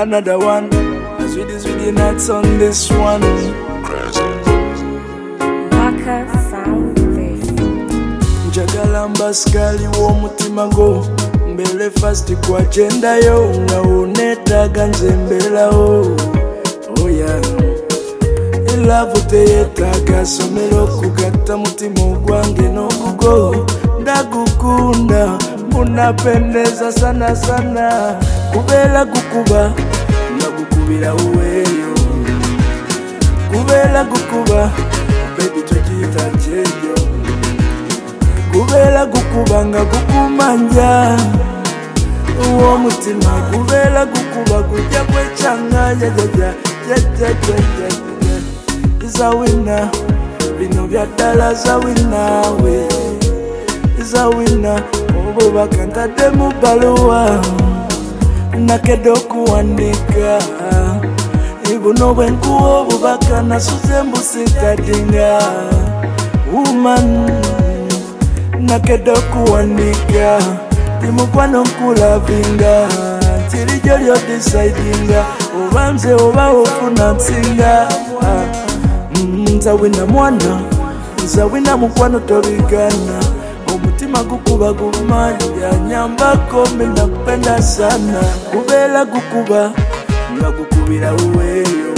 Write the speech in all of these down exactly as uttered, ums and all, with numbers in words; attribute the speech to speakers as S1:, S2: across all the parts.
S1: another one. As with this with the nights on this one.
S2: Waka sound this.
S1: Njagala mbaskali w'omutima go mbele fast kwa agenda yo nga onetaga nze mbelawo. Oh yeah. Love teyetaga somero kugatta mutima ogwange n'ogugo ndagukunda munapendeza sana sana kubeera gukuba nga gukubira uweyo kubeera gukuba baby twekiyita kyejo kubeera gukuba nga gukumanja uw'omutima kubeera gukuba gujja kwecanga jajaja jajajaja is a winner, bino bya ddala za winner we is a winner. Obo bakantadde mu baluwa nakedde okuwandika ibuno bwe nkuwa obubaka nasuze mbusitadinga woman nakedde okuwandika timukwano nkulavinga tirijo lyo decidinga oba nze oba ofuna nsinga. Nza wina mwana, nza wina mukwano tobigana omutima gukuba gumanja nyambako minapenda sana kubeera gukuba nga gukubira uweyo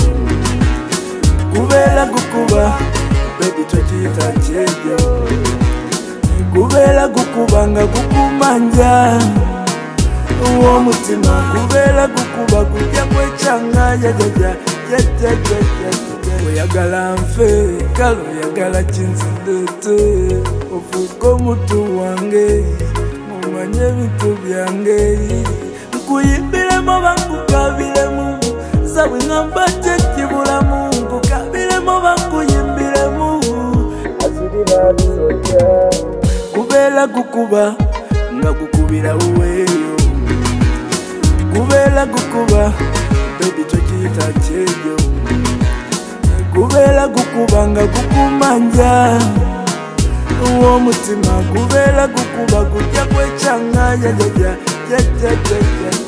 S1: kubeera gukuba baby twekiyita kyejo kubeera gukuba nga gukumanja uw'omutima kubeera gukuba gujja kwecanga jajaja jajajaja oyagala nfe kale oyagala kinzidete ofuuka omutu wange mumanye ebintu byange nkuyimbiremu oba nkukabiremu sawe ngamba tekibulamu nkukabiremu oba nkuyimbiremu azirira bisoja kubeera gukuba nga gukubira uweyo kubeera gukuba baby twekiyita kyejo kubeera gukuba nga gukumanja uw'omutima kubeera gukuba gujja kwecanga jajaja jajajaja